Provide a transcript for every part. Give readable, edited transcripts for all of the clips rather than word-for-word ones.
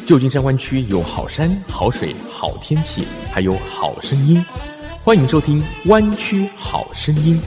旧金山湾区有好山、好水、好天气，还有好声音。欢迎收听《湾区好声音》。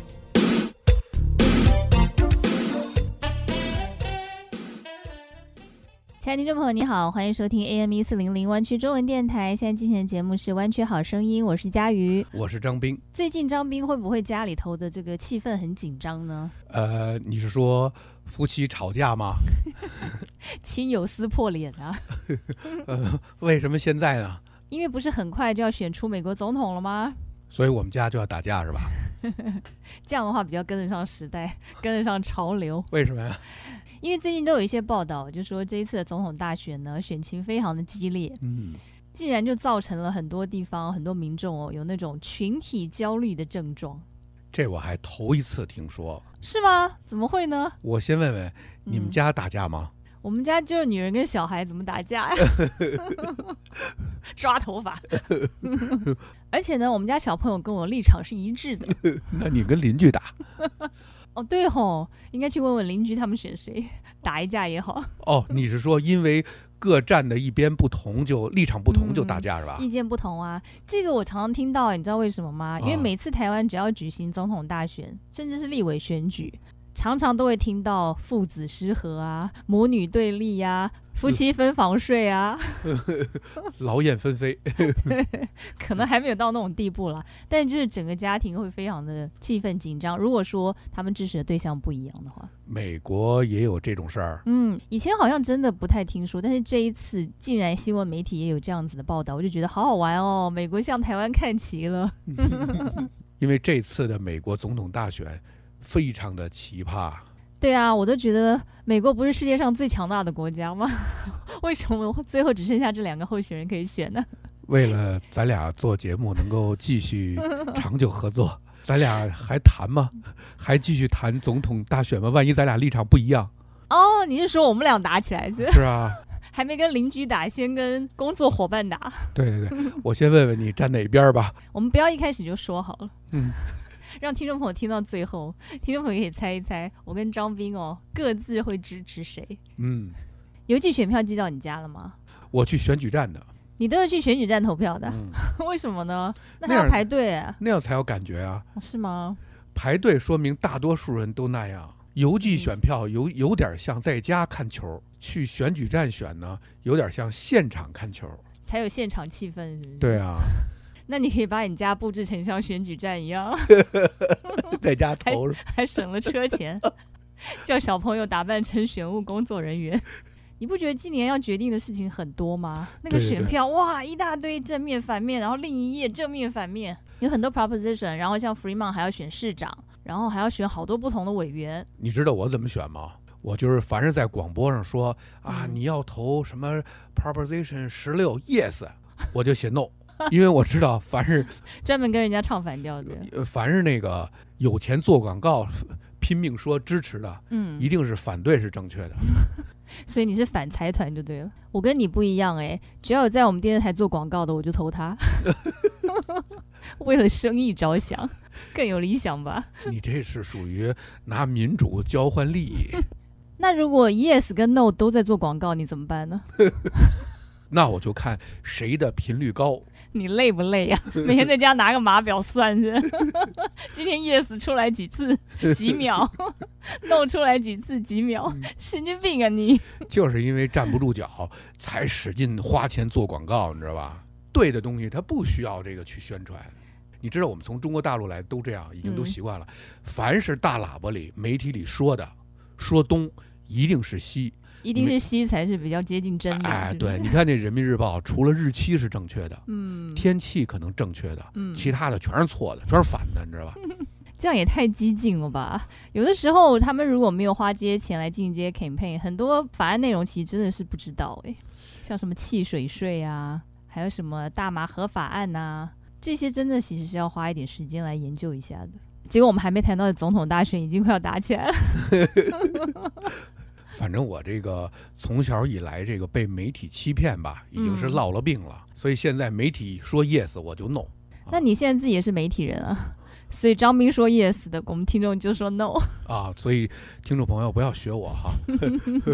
亲爱的听众朋友，你好，欢迎收听 AM1400 湾区中文电台。现在进行的节目是《湾区好声音》，我是佳瑜， 我是张斌。 最近张斌会不会家里头的这个气氛很紧张呢？ 你是说夫妻吵架吗？ 亲友撕破脸啊！ 为什么现在呢？ 因为不是很快就要选出美国总统了吗？ 所以我们家就要打架是吧？ 这样的话比较跟得上时代，跟得上潮流。 为什么呀？ 因为最近都有一些报道，就说这一次的总统大选呢，选情非常的激烈，竟然就造成了很多地方很多民众有那种群体焦虑的症状。 这我还头一次听说。 是吗？怎么会呢？ 我先问问，你们家打架吗？ 我们家就是女人跟小孩怎么打架呀？抓头发。而且呢，我们家小朋友跟我立场是一致的。 那你跟邻居打？ 哦，对吼，应该去问问邻居他们选谁，打一架也好。 哦，你是说因为各站的一边不同，就立场不同就打架是吧？ 意见不同啊，这个我常常听到，你知道为什么吗？因为每次台湾只要举行总统大选，甚至是立委选举，常常都会听到父子失和啊，母女对立啊，夫妻分房睡啊， 劳燕分飞。 对，可能还没有到那种地步啦，但就是整个家庭会非常的气氛紧张。如果说他们支持的对象不一样的话， 美国也有这种事儿。 以前好像真的不太听说，但是这一次竟然新闻媒体也有这样子的报道，我就觉得好好玩哦，美国向台湾看齐了。 因为这次的美国总统大选非常的奇葩。 对啊，我都觉得美国不是世界上最强大的国家吗？为什么最后只剩下这两个候选人可以选呢？ 为了咱俩做节目能够继续长久合作，咱俩还谈吗？还继续谈总统大选吗？万一咱俩立场不一样？ 哦，你是说我们俩打起来是？ 是啊， 还没跟邻居打，先跟工作伙伴打。 对，我先问问你站哪边吧。 我们不要一开始就说好了。让听众朋友听到最后，听众朋友可以猜一猜，我跟张斌各自会支持谁？邮寄选票寄到你家了吗？ 我去选举站的。 你都是去选举站投票的？为什么呢？那还要排队啊？ 那样才有感觉啊？ 是吗？ 排队说明大多数人都那样。邮寄选票有点像在家看球，去选举站选呢，有点像现场看球， 才有现场气氛，是不是？ 对啊。 那你可以把你家布置成像选举站一样， 在家投还省了车钱，叫小朋友打扮成选务工作人员。你不觉得今年要决定的事情很多吗？那个选票哇，一大堆正面反面，然后另一页正面反面，有很多 proposition， 然后像 Fremont 还要选市长，然后还要选好多不同的委员。 你知道我怎么选吗？我就是凡是在广播上说你要投什么 proposition 16 yes， 我就写 no。因为我知道凡是专门跟人家唱反调的， 凡是那个有钱做广告拼命说支持的，一定是反对是正确的。 所以你是反财团就对了。我跟你不一样只要有在我们电视台做广告的我就投他。为了生意着想，更有理想吧。 你这是属于拿民主交换利益。 那如果 yes 跟 no 都在做广告你怎么办呢？ 那我就看谁的频率高。 你累不累呀？每天在家拿个码表算着，今天 yes 出来几次几秒，no 出来几次几秒，神经病啊你！ 就是因为站不住脚，才使劲花钱做广告，你知道吧？对的东西它不需要这个去宣传。你知道我们从中国大陆来都这样，已经都习惯了。凡是大喇叭里媒体里说的，说东一定是西。 一定是西才是比较接近真的。是对，你看那人民日报，除了日期是正确的，天气可能正确的，其他的全是错的，全是反的，你知道吧？ 这样也太激进了吧！有的时候他们如果没有花这些钱来进行这些 campaign， 很多法案内容其实真的是不知道像什么契水税啊，还有什么大麻合法案啊，这些真的其实是要花一点时间来研究一下的。结果我们还没谈到的总统大选已经快要打起来了。 反正我这个从小以来这个被媒体欺骗吧，已经是落了病了，所以现在媒体说 yes 我就 no。 那你现在自己也是媒体人啊，所以张斌说 yes 的，我们听众就说 no 啊，所以听众朋友不要学我哈。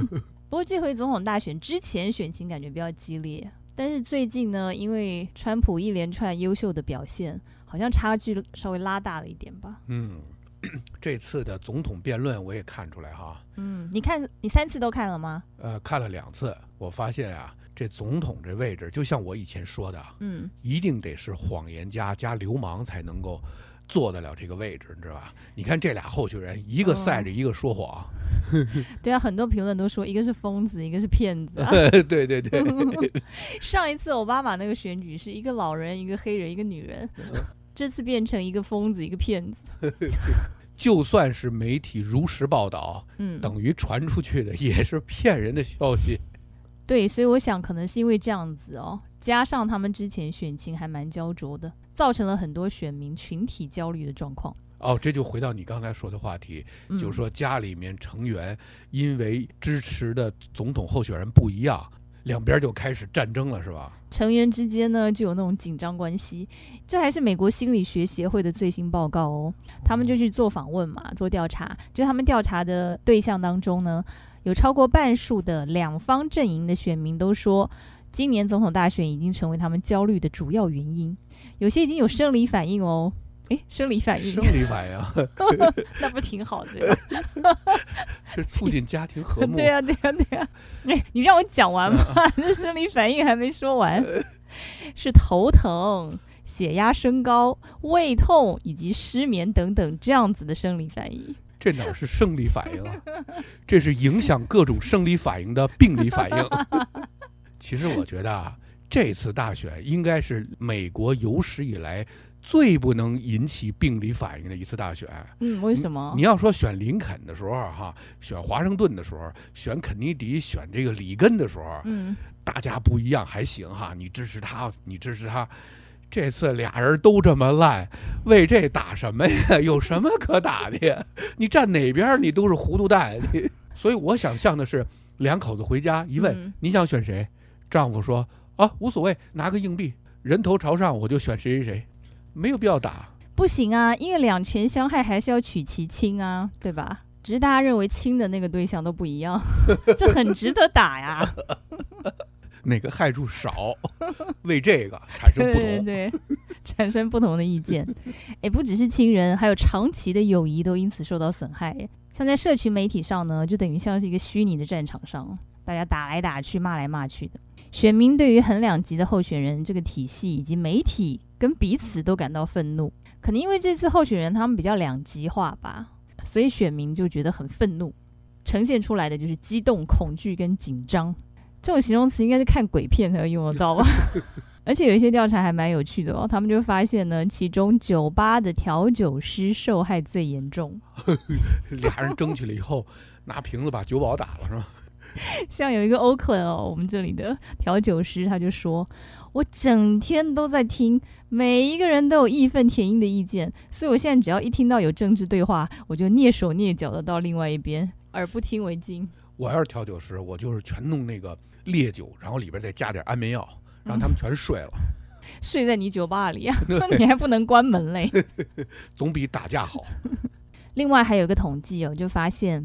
不过这回总统大选之前选情感觉比较激烈，但是最近呢，因为川普一连串优秀的表现，好像差距稍微拉大了一点吧。 这次的总统辩论我也看出来哈。 你3次都看了吗？ 看了2次，我发现啊，这总统这位置就像我以前说的，一定得是谎言家加流氓才能够做得了这个位置，你知道吧？你看这俩候选人，一个赛着，一个说谎。 对啊，很多评论都说一个是疯子，一个是骗子啊。 对对对。 上一次奥巴马那个选举是一个老人，一个黑人，一个女人，这次变成一个疯子，一个骗子。 就算是媒体如实报道，等于传出去的也是骗人的消息。 对，所以我想可能是因为这样子哦，加上他们之前选情还蛮焦灼的，造成了很多选民群体焦虑的状况。 这就回到你刚才说的话题，就是说家里面成员因为支持的总统候选人不一样，两边就开始战争了，是吧？ 成员之间呢就有那种紧张关系，这还是美国心理学协会的最新报告哦。他们就去做访问嘛，做调查，就他们调查的对象当中呢，有超过半数的两方阵营的选民都说，今年总统大选已经成为他们焦虑的主要原因，有些已经有生理反应哦。生理反应，那不挺好的？ 是促进家庭和睦。 对啊。你让我讲完嘛，这生理反应还没说完，是头疼、血压升高、胃痛以及失眠等等这样子的生理反应。 这哪是生理反应啊？这是影响各种生理反应的病理反应。其实我觉得啊，这次大选应该是美国有史以来最不能引起病理反应的一次大选。 为什么？ 你要说选林肯的时候哈，选华盛顿的时候，选肯尼迪，选这个里根的时候，大家不一样还行哈，你支持他。这次俩人都这么烂，为这打什么呀？有什么可打的呀？你站哪边你都是糊涂蛋。所以我想象的是，两口子回家一问，你想选谁？丈夫说无所谓，拿个硬币，人头朝上，我就选谁谁谁。没有必要打。 不行啊，因为两权相害还是要取其轻啊，对吧？只是大家认为轻的那个对象都不一样，这很值得打呀。 哪个害处少，为这个产生不同。 对，产生不同的意见。不只是亲人，还有长期的友谊都因此受到损害。像在社群媒体上呢，就等于像是一个虚拟的战场上，大家打来打去，骂来骂去的。选民对于很两极的候选人这个体系以及媒体跟彼此都感到愤怒，可能因为这次候选人他们比较两极化吧，所以选民就觉得很愤怒，呈现出来的就是激动、恐惧跟紧张。这种形容词应该是看鬼片才会用得到吧。而且有一些调查还蛮有趣的哦，他们就发现呢，其中酒吧的调酒师受害最严重。 俩人争起来以后，拿瓶子把酒保打了是吧？ 像有一个 Oakland 我们这里的调酒师他就说，我整天都在听，每一个人都有义愤填膺的意见，所以我现在只要一听到有政治对话，我就蹑手蹑脚的到另外一边，耳不听为净。 我要是调酒师，我就是全弄那个烈酒，然后里边再加点安眠药，让他们全睡了。 睡在你酒吧里啊？你还不能关门嘞。 总比打架好。 另外还有一个统计就发现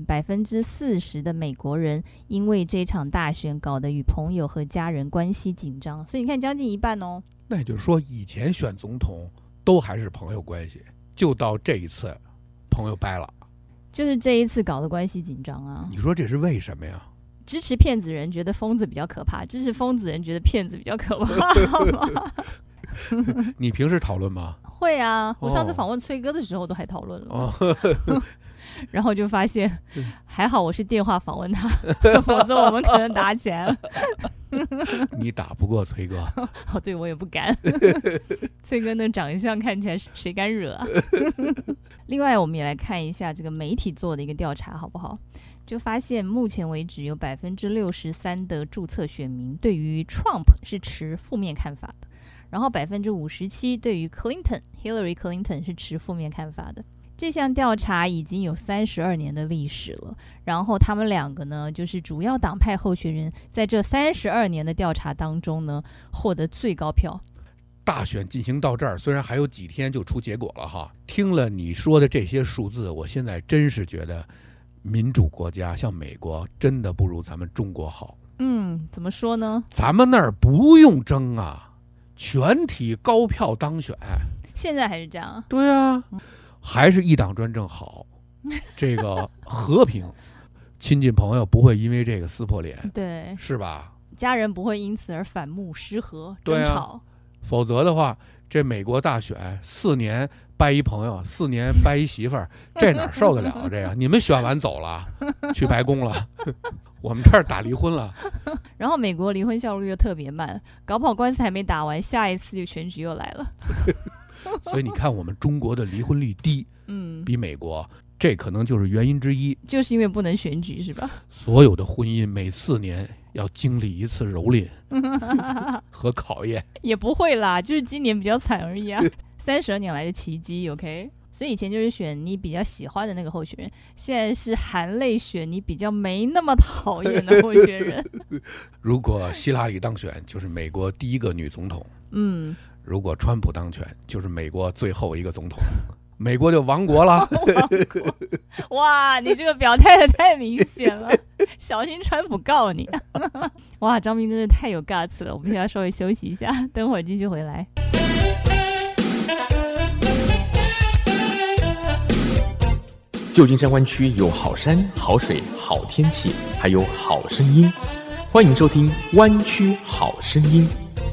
40%的美国人因为这场大选搞得与朋友和家人关系紧张，所以你看将近一半哦。 那也就是说，以前选总统都还是朋友关系，就到这一次朋友掰了， 就是这一次搞得关系紧张啊。 你说这是为什么呀？ 支持骗子人觉得疯子比较可怕，支持疯子人觉得骗子比较可怕。 你平时讨论吗？ 会啊，我上次访问崔哥的时候都还讨论了。然后就发现还好我是电话访问他，否则我们可能打起来了。 你打不过崔哥。 对，我也不敢。崔哥那长相看起来谁敢惹啊？另外我们也来看一下这个媒体做的一个调查好不好，就发现目前为止有63%的注册选民对于 Trump 是持负面看法的，然后57%对于 Hillary Clinton 是持负面看法的。这项调查已经有32年的历史了，然后他们两个呢，就是主要党派候选人在这32年的调查当中呢，获得最高票。 大选进行到这儿，虽然还有几天就出结果了哈，听了你说的这些数字，我现在真是觉得民主国家，像美国，真的不如咱们中国好。 怎么说呢？ 咱们那儿不用争啊，全体高票当选。 现在还是这样啊？ 对啊，还是一党专政好。这个和平，亲戚朋友不会因为这个撕破脸， 对， 是吧？ 家人不会因此而反目失和对啊争吵。 否则的话，这美国大选4年掰一朋友，4年掰一媳妇儿，这哪受得了啊？这个你们选完走了，去白宫了，我们这儿打离婚了。 然后美国离婚效率又特别慢，搞不好官司还没打完，下一次就选举又来了。 所以你看，我们中国的离婚率低，比美国，这可能就是原因之一。 就是因为不能选举是吧？ 所有的婚姻每4年要经历一次蹂躏和考验。 也不会啦，就是今年比较惨而已啊。32年来的奇迹 ，OK。所以以前就是选你比较喜欢的那个候选人，现在是含泪选你比较没那么讨厌的候选人。 如果希拉里当选，就是美国第一个女总统。如果川普当选，就是美国最后一个总统，美国就亡国了。 哇，你这个表态的太明显了，小心川普告你。哇，张斌真的太有 guts 了。我们现在稍微休息一下，等会儿继续回来。 旧金山湾区有好山、好水、好天气，还有好声音。欢迎收听《湾区好声音》。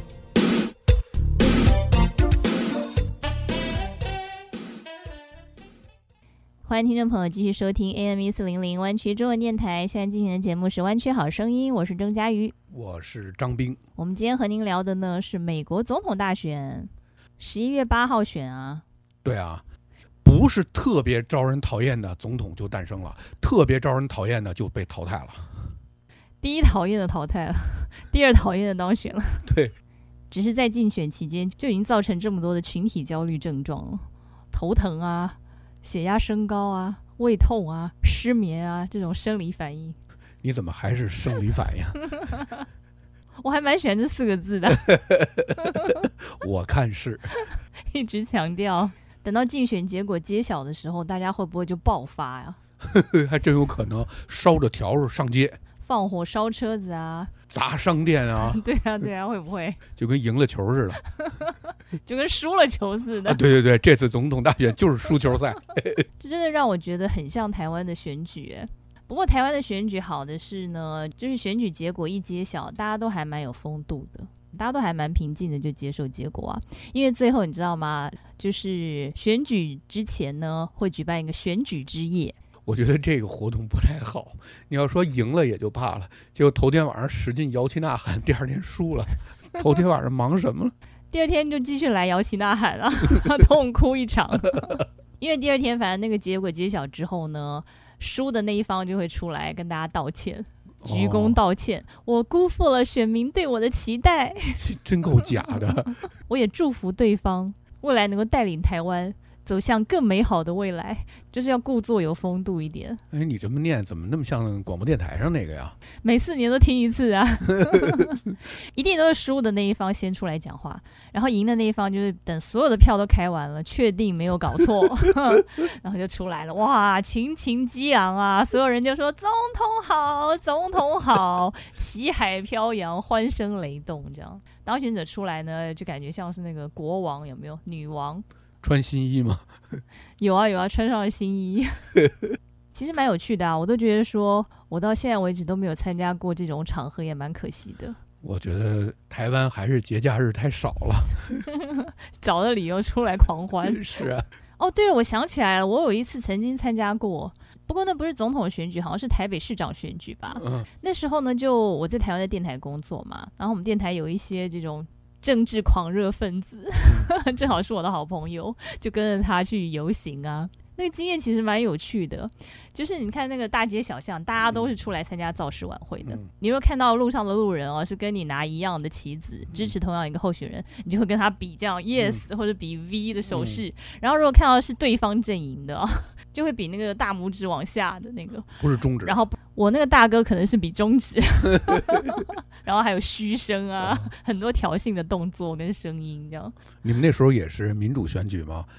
欢迎听众朋友继续收听 AM1400 湾区中文电台，现在进行的节目是《湾区好声音》，我是郑佳瑜， 我是张斌。 我们今天和您聊的呢是美国总统大选，11月8号选啊。 对啊，不是特别招人讨厌的总统就诞生了，特别招人讨厌的就被淘汰了。 第一讨厌的淘汰了，第二讨厌的当选了。 对， 只是在竞选期间就已经造成这么多的群体焦虑症状了，头疼啊，血压升高啊，胃痛啊，失眠啊，这种生理反应。 你怎么还是生理反应？ 我还蛮喜欢这4个字的。 我看是。 一直强调，等到竞选结果揭晓的时候，大家会不会就爆发呀？ 还真有可能烧着笤帚上街， 放火烧车子啊， 砸商店啊。 对啊对啊，会不会就跟赢了球似的？ 就跟输了球似的。 对对对，这次总统大选就是输球赛。 这真的让我觉得很像台湾的选举。不过台湾的选举好的是呢，就是选举结果一揭晓，大家都还蛮有风度的，大家都还蛮平静的就接受结果啊。因为最后你知道吗，就是选举之前呢会举办一个选举之夜。 我觉得这个活动不太好，你要说赢了也就罢了，结果头天晚上使劲摇旗呐喊，第二天输了，头天晚上忙什么了？ 第二天就继续来摇旗呐喊啊，痛哭一场。因为第二天反正那个结果揭晓之后呢，输的那一方就会出来跟大家道歉，鞠躬道歉，我辜负了选民对我的期待。 真够假的。 我也祝福对方未来能够带领台湾走向更美好的未来，就是要故作有风度一点。 哎，你这么念怎么那么像广播电台上那个呀？ 每4年都听一次啊。一定都是输的那一方先出来讲话，然后赢的那一方就是等所有的票都开完了，确定没有搞错，然后就出来了。哇，群情激昂啊，所有人就说总统好，总统好，旗海飘扬，欢声雷动。这样当选者出来呢，就感觉像是那个国王，有没有？女王穿新衣吗？ 有啊有啊，穿上了新衣。其实蛮有趣的啊，我都觉得说我到现在为止都没有参加过这种场合，也蛮可惜的。 我觉得台湾还是节假日太少了。 找了理由出来狂欢。 是啊。 哦，对了，我想起来了，我有一次曾经参加过，不过那不是总统选举，好像是台北市长选举吧。那时候呢，就我在台湾的电台工作嘛，然后我们电台有一些这种政治狂热分子，正好是我的好朋友，就跟着他去游行啊。那个经验其实蛮有趣的，就是你看那个大街小巷，大家都是出来参加造势晚会的。你如果看到路上的路人哦，是跟你拿一样的旗子，支持同样一个候选人，你就会跟他比这样 yes 或者比 V 的手势。然后如果看到是对方阵营的，就会比那个大拇指往下的那个， 不是中指。 然后我那个大哥可能是比中指，然后还有嘘声啊，很多挑衅的动作跟声音这样。 你们那时候也是民主选举吗？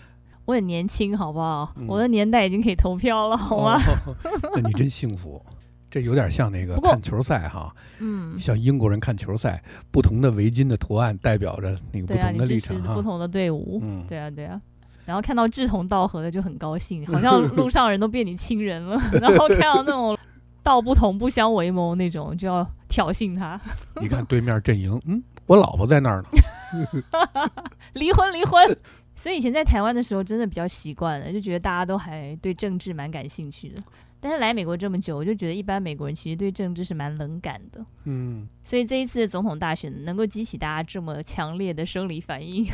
我很年轻，好不好？我的年代已经可以投票了，好吗？ 那你真幸福。这有点像那个看球赛哈，像英国人看球赛，不同的围巾的图案代表着那个不同的立场不同的队伍。对啊。然后看到志同道合的就很高兴，好像路上人都变你亲人了。然后看到那种道不同不相为谋那种，就要挑衅他。 你看对面阵营，我老婆在那儿呢。 离婚。所以以前在台湾的时候，真的比较习惯了，就觉得大家都还对政治蛮感兴趣的。但是来美国这么久，我就觉得一般美国人其实对政治是蛮冷感的。所以这一次的总统大选能够激起大家这么强烈的生理反应，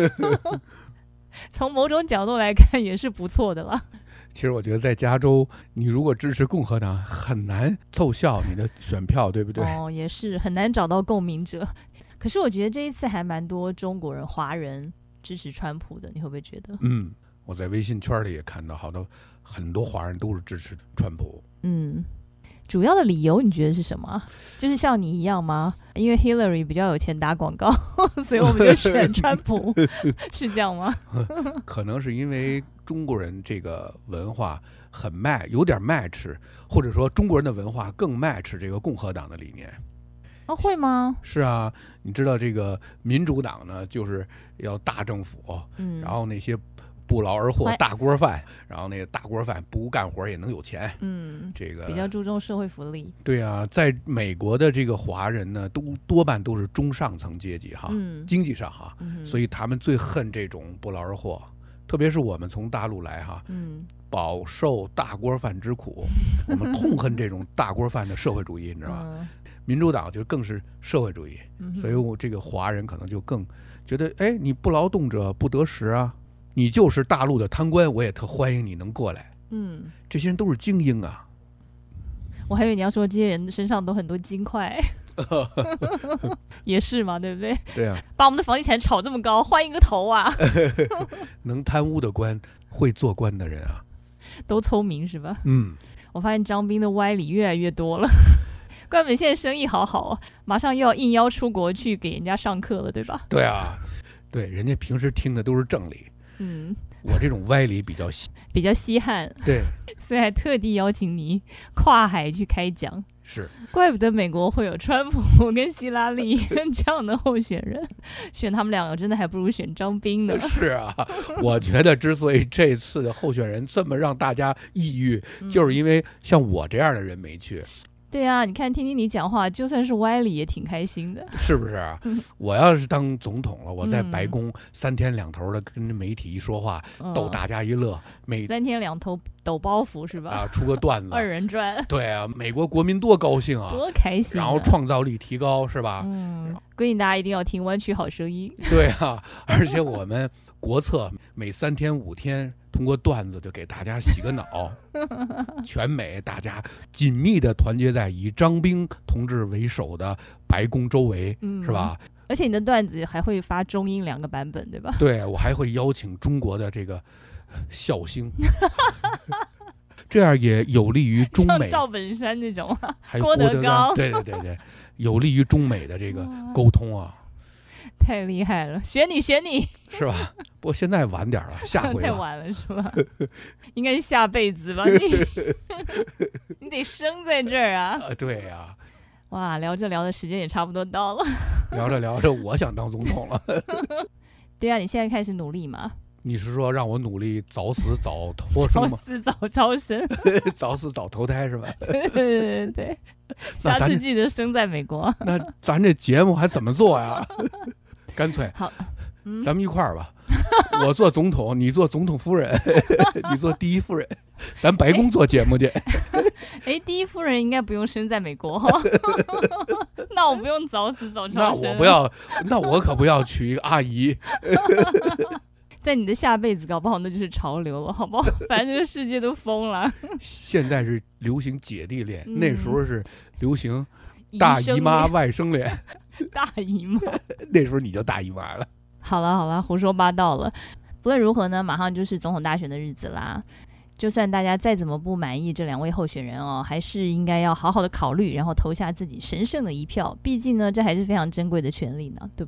从某种角度来看也是不错的啦。 其实我觉得在加州，你如果支持共和党，很难奏效你的选票，对不对？ 也是很难找到共鸣者。可是我觉得这一次还蛮多中国人、华人支持川普的，你会不会觉得？ 我在微信圈里也看到很多华人都是支持川普。 主要的理由你觉得是什么？就是像你一样吗？因为 Hillary 比较有钱打广告，所以我们就选川普，是这样吗？ 可能是因为中国人这个文化很有点 match， 或者说中国人的文化更 match 这个共和党的理念。 会吗？ 是啊，你知道这个民主党呢，就是要大政府，然后那些不劳而获大锅饭，然后那个大锅饭不干活也能有钱，这个比较注重社会福利。 对啊，在美国的这个华人呢，多半都是中上层阶级哈，经济上哈，所以他们最恨这种不劳而获，特别是我们从大陆来哈，饱受大锅饭之苦，我们痛恨这种大锅饭的社会主义，你知道吧？民主党就更是社会主义，所以我这个华人可能就更觉得，你不劳动者不得食啊，你就是大陆的贪官，我也特欢迎你能过来。这些人都是精英啊。 我还以为你要说这些人身上都很多金块，也是嘛，对不对？ 对啊， 把我们的房地产炒这么高，换一个头啊！ 能贪污的官，会做官的人啊， 都聪明是吧？我发现张斌的歪理越来越多了。怪不得现在生意好好哦，马上又要应邀出国去给人家上课了，对吧？ 对啊，对，人家平时听的都是正理，我这种歪理比较稀罕， 对， 所以还特地邀请你跨海去开讲。 是， 怪不得美国会有川普跟希拉里这样的候选人，选他们两个真的还不如选张斌呢。 是啊，我觉得之所以这次的候选人这么让大家抑郁，就是因为像我这样的人没去。 对啊，你看听你讲话，就算是歪理也挺开心的， 是不是啊？我要是当总统了，我在白宫3天2头的跟媒体一说话，逗大家一乐，3 天2头抖包袱是吧？ 出个段子 ，2人转。 对啊，美国国民多高兴啊， 多开心， 然后创造力提高是吧？ 规定大家一定要听湾区好声音。 对啊，而且我们国策每3天5天。通过段子就给大家洗个脑，全美大家紧密的团结在以张斌同志为首的白宫周围，是吧？ 而且你的段子还会发中英2个版本，对吧？ 对，我还会邀请中国的这个笑星，这样也有利于中美。 像赵本山那种， 还有郭德纲，对，有利于中美的这个沟通啊。 太厉害了，选你是吧？不过现在晚点了，下回太晚了是吧？应该是下辈子吧？你得生在这儿啊！ 对呀。 哇，聊着聊着时间也差不多到了。 聊着聊着，我想当总统了。 对啊，你现在开始努力嘛？ 你是说让我努力早死早脱生吗？ 早死早超生， 早死早投胎是吧？ 对。下次记得生在美国。 那咱这节目还怎么做呀？干脆好， 咱们一块儿吧。我做总统，你做总统夫人，你做第一夫人，咱白宫做节目去。 第一夫人应该不用生在美国。那我不用早死早超生。 那我可不要娶一个阿姨。 在你的下辈子搞不好那就是潮流了，好不好？反正这个世界都疯了。现在是流行姐弟恋，那时候是流行大姨妈外甥恋。 大姨妈， 那时候你就大姨妈了。 好了，胡说八道了。不论如何呢，马上就是总统大选的日子啦。就算大家再怎么不满意这2位候选人哦，还是应该要好好的考虑，然后投下自己神圣的一票。毕竟呢，这还是非常珍贵的权利呢，对不对？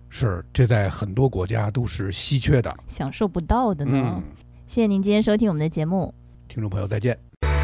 是，这在很多国家都是稀缺的， 享受不到的呢。 嗯， 谢谢您今天收听我们的节目。 听众朋友再见。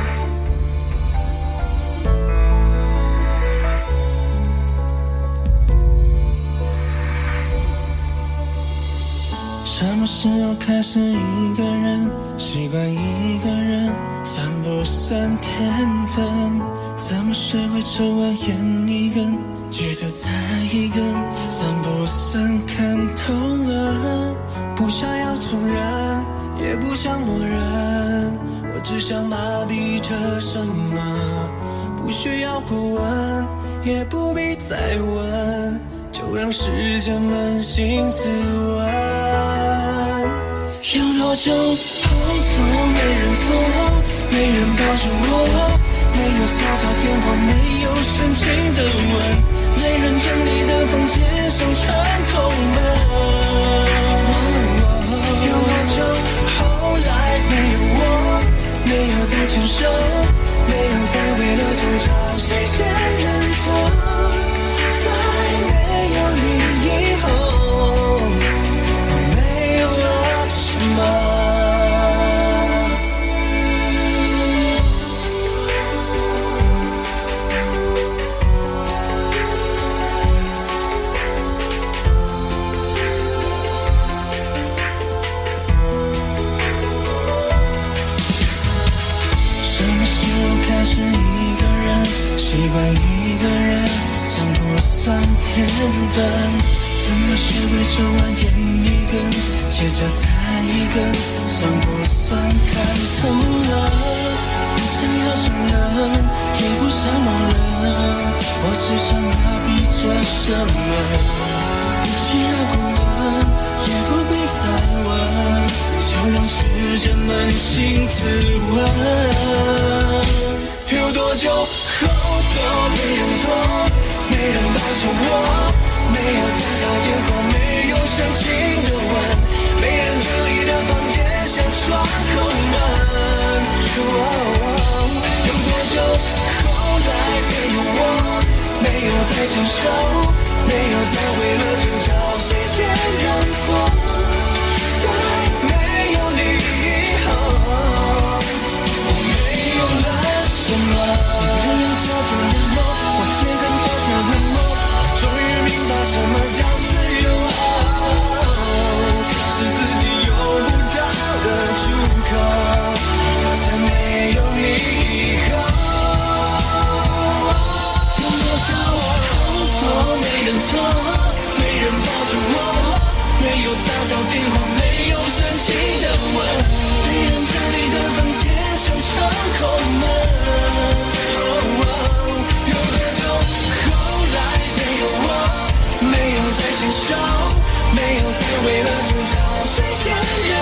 什么时候开始一个人习惯一个人散步算天分？怎么学会抽完烟一根，接着再一根，算不算看透了？不想要承认，也不想默认，我只想麻痹着什么，不需要过问，也不必再问，就让时间扪心自问。有多久后错没人错，没人抱着我，没有撒娇电话，没有深情的吻，没人整理的房间像窗口门。有多久后来没有我，没有再牵手，没有再为了争吵谁先认错，在没有你以后，我没有了什么。是一个人习惯一个人，想不算天分，怎么学会抽完烟一根，接着再一根，算不算看透了？不想要承认，也不想默认，我只想麻痹着什么，不需要过问，也不必再问，就让时间扪心自问。有多久后错没人错，没人抱着我，没有撒娇电话，没有深情的吻，没人整理的房间像窗口门。有多久后来没有我，没有再牵手，没有再为了争吵谁先认错，在没有你以后，我没有了什么。你没有悄悄联络，我却更悄悄冷漠，终于明白什么叫自由，是自己用不到的出口，在没有你以后。有多少后错没人错，没人抱着我，没有撒娇电话，没有深情的吻，没人整理的房间像窗口门。有多久后来没有我，没有再牵手，没有再为了争吵谁先认